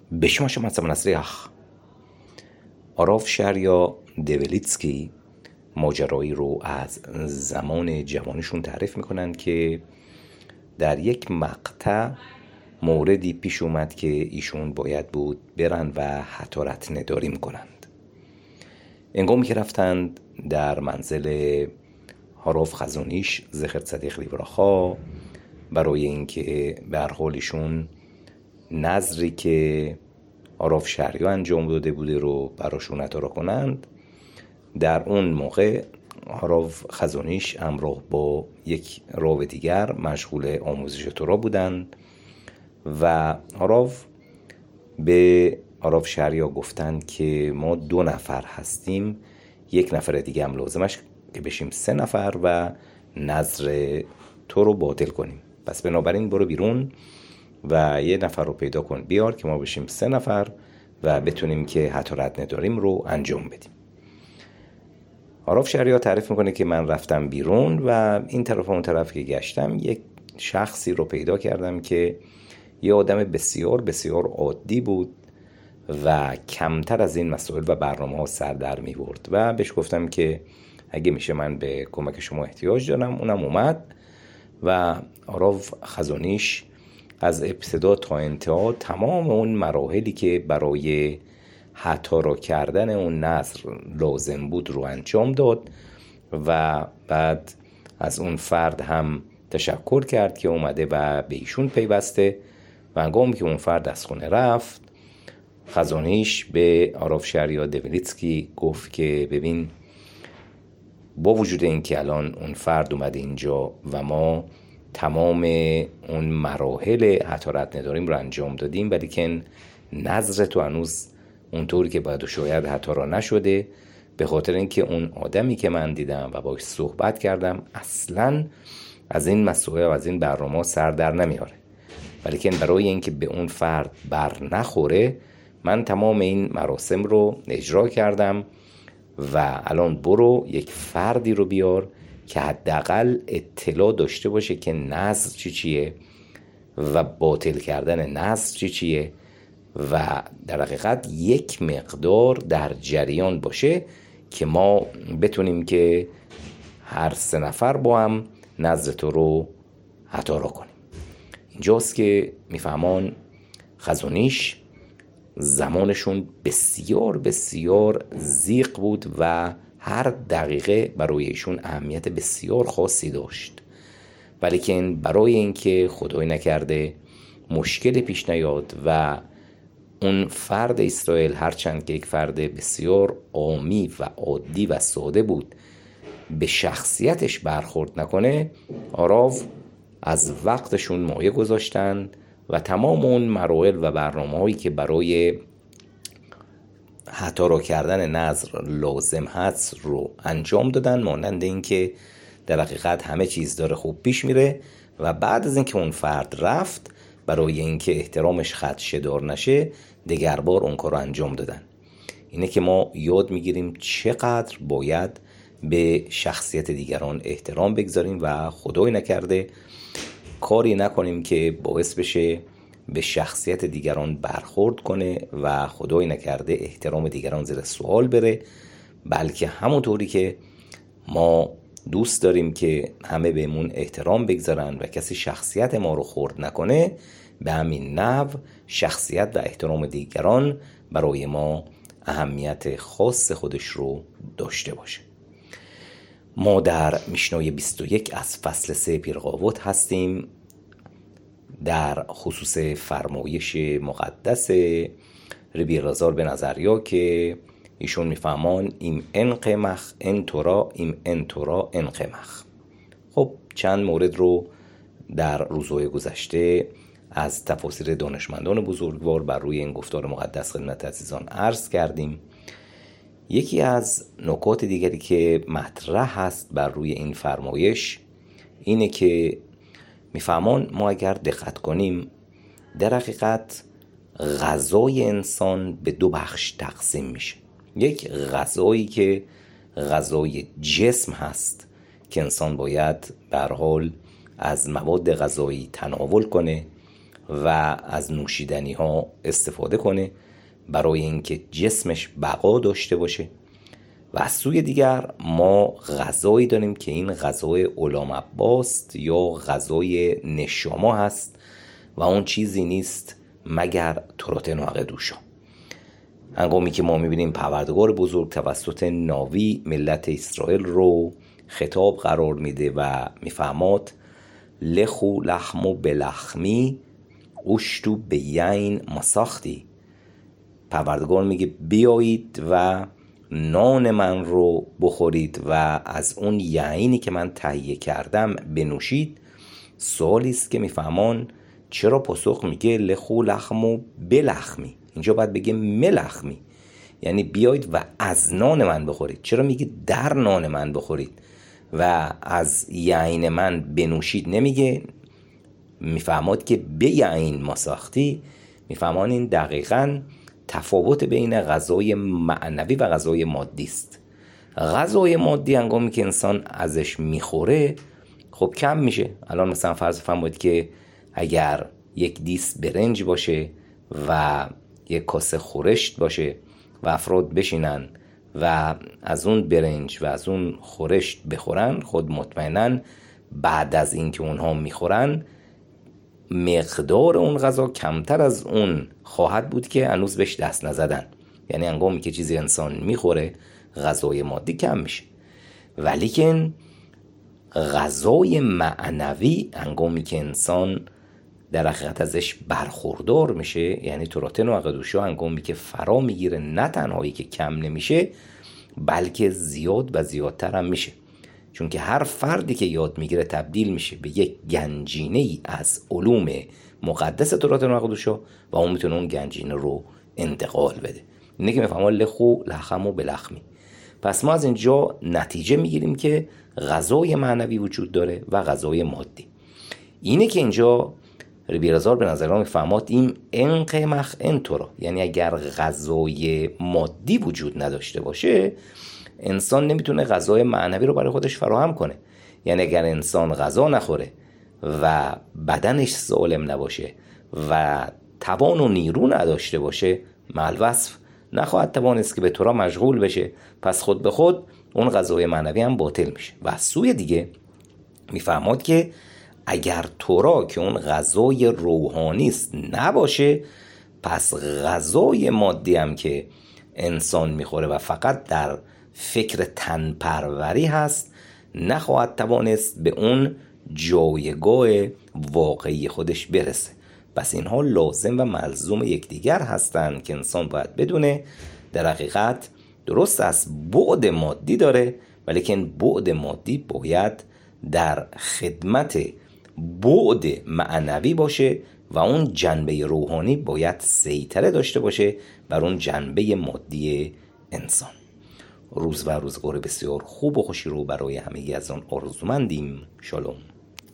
בשמה של מצב نصریח آراف شهریار دولیتسکی ماجرایی رو از زمان جوانشون تعریف میکنن که در یک مقطع موردی پیش اومد که ایشون باید بود برن و حتارت نداری میکنند. انگامی که رفتند در منزل آراف خزونیش زخر صدیق لیبراخا برای اینکه به هر حال ایشون نظری که آراف شهریار انجام داده بوده رو براشون اطاعت کنند، در اون موقع آراف خزونیش همراه با یک راو دیگر مشغول آموزش تورا بودند و آراف به آراف شهریار گفتند که ما 2 نفر هستیم، 1 نفر دیگه هم لازمش که بشیم 3 نفر و نظر تو رو باطل کنیم. پس بنابراین برو بیرون و 1 نفر رو پیدا کن بیار که ما بشیم 3 نفر و بتونیم که حتارت نداریم رو انجام بدیم. آراف شهریار تعریف میکنه که من رفتم بیرون و این طرف و اون طرف که گشتم یک شخصی رو پیدا کردم که یه آدم بسیار بسیار عادی بود و کمتر از این مسائل و برنامه ها سر در می برد و بهش گفتم که اگه میشه من به کمک شما احتیاج دارم. اونم اومد و آراف خزونیش از ابتدا تا انتها تمام اون مراحلی که برای حتارا کردن اون نظر لازم بود رو انجام داد و بعد از اون فرد هم تشکر کرد که اومده و به ایشون پیوسته و هنگامی که اون فرد از خونه رفت، خزونیش به آراف شهریار دولیتسکی گفت که ببین، با وجود این که الان اون فرد اومده اینجا و ما تمام اون مراحل حتارت نداریم رو انجام دادیم، ولی که نظر تو هنوز اونطوری که باید و شاید حتارا نشده، به خاطر اینکه اون آدمی که من دیدم و باش صحبت کردم اصلاً از این مسئله و از این برنامه سر در نمیاره، ولی که برای اینکه به اون فرد بر نخوره من تمام این مراسم رو اجرا کردم و الان برو یک فردی رو بیار که حداقل اطلاع داشته باشه که نظر چیه و باطل کردن نظر چیه و در حقیقت یک مقدار در جریان باشه که ما بتونیم که هر 3 نفر با هم نظر تو رو حتارا کنیم. اینجاست که میفهمان خزونیش زمانشون بسیار بسیار ضیق بود و هر دقیقه برای ایشون اهمیت بسیار خاصی داشت، ولی که برای اینکه خدای نکرده مشکل پیش نیاد و اون فرد اسرائیل هرچند که یک فرد بسیار عامی و عادی و ساده بود به شخصیتش برخورد نکنه، آراف از وقتشون مایه گذاشتن و تمام اون مراحل و برنامه‌هایی که برای حتارا کردن نظر لازم هست رو انجام دادن، مانند این که در حقیقت همه چیز داره خوب پیش میره و بعد از اینکه اون فرد رفت برای اینکه احترامش خدشه‌دار نشه دیگر بار اون کار رو انجام دادن. اینه که ما یاد میگیریم چقدر باید به شخصیت دیگران احترام بگذاریم و خدای نکرده کاری نکنیم که باعث بشه به شخصیت دیگران برخورد کنه و خدای نکرده احترام دیگران زیر سوال بره، بلکه همونطوری که ما دوست داریم که همه بهمون احترام بگذارن و کسی شخصیت ما رو خرد نکنه، به همین نحو شخصیت و احترام دیگران برای ما اهمیت خاص خودش رو داشته باشه. ما در میشنای 21 از فصل 3 پیرقاوت هستیم در خصوص فرمایش مقدس ربی العذار بن عزریا که ایشون میفهمان ایم ان قمخ ان تورا ایم ان تورا ان قمخ. خب چند مورد رو در روزهای گذشته از تفاسیر دانشمندان بزرگوار بر روی این گفتار مقدس خدمت عزیزان عرض کردیم. یکی از نکات دیگری که مطرح هست بر روی این فرمایش اینه که میفهمان ما اگر دقت کنیم در حقیقت غذای انسان به 2 بخش تقسیم میشه. یک غذایی که غذای جسم هست که انسان باید به هر حال از مواد غذایی تناول کنه و از نوشیدنی ها استفاده کنه برای اینکه جسمش بقا داشته باشه. و از سوی دیگر ما غذایی داریم که این غذای علام عباس یا غذای نشاما هست و اون چیزی نیست مگر ترات ناقدوشا. هنگامی که ما میبینیم پروردگار بزرگ توسط ناوی ملت اسرائیل رو خطاب قرار میده و میفرماد لخو لحمو بلحمی اشتو بیین مساختی. پروردگار میگه بیایید و نان من رو بخورید و از اون یعینی که من تهیه کردم بنوشید. سوالی است که میفهمان چرا پاسخ میگه لخو لحمو بلحمی؟ اینجا باید بگه ملحمی، یعنی بیایید و از نان من بخورید. چرا میگه در نان من بخورید و از یعین من بنوشید؟ نمیگه. میفهماد که به یعین ما ساختی. میفهمان این دقیقاً تفاوت بین غذای معنوی و غذای مادی است. غذای مادی هنگامی که انسان ازش میخوره خب کم میشه. الان مثلا فرض فرمایید که اگر یک دیس برنج باشه و یک کاسه خورشت باشه و افراد بشینن و از اون برنج و از اون خورشت بخورن، خود مطمئنن بعد از اینکه اونها میخورن مقدار اون غذا کمتر از اون خواهد بود که هنوز بهش دست نزدن. یعنی هنگامی که چیزی انسان میخوره غذای مادی کم میشه، ولیکن غذای معنوی هنگامی که انسان در حقیقت ازش برخوردار میشه، یعنی ترات ناقدوشا هنگامی که فرا میگیره، نه تنهایی که کم نمیشه بلکه زیاد و زیادتر هم میشه. چون که هر فردی که یاد میگیره تبدیل میشه به یک گنجینه ای از علوم مقدس ترات ناقدوشا و اون میتونه اون گنجینه رو انتقال بده. اینه که میفهمه لخو لحمو بلحمی. پس ما از اینجا نتیجه میگیریم که غذای معنوی وجود داره و غذای مادی. اینه که اینجا ربیرزار به نظر میفهماد این انقمخ انتورا، یعنی اگر غذای مادی وجود نداشته باشه انسان نمیتونه غذای معنوی رو برای خودش فراهم کنه. یعنی اگر انسان غذا نخوره و بدنش سالم نباشه و توان و نیرو نداشته باشه معالوصف نخواهد توانست که به تورا مشغول بشه. پس خود به خود اون غذای معنوی هم باطل میشه. و از سوی دیگه میفهماد که اگر تورا که اون غذای روحانی است نباشه، پس غذای مادی هم که انسان میخوره و فقط در فکر تنپروری هست نخواهد توانست به اون جایگاه واقعی خودش برسه. پس اینها لازم و ملزوم یکدیگر هستند که انسان باید بدونه در حقیقت درست از بعد مادی داره، ولیکن بعد مادی باید در خدمت بعد معنوی باشه و اون جنبه روحانی باید سیطره داشته باشه بر اون جنبه مادی انسان. روز و روزگار بسیار خوب و خوشی رو برای همگی از آن آرزومندیم. شالوم.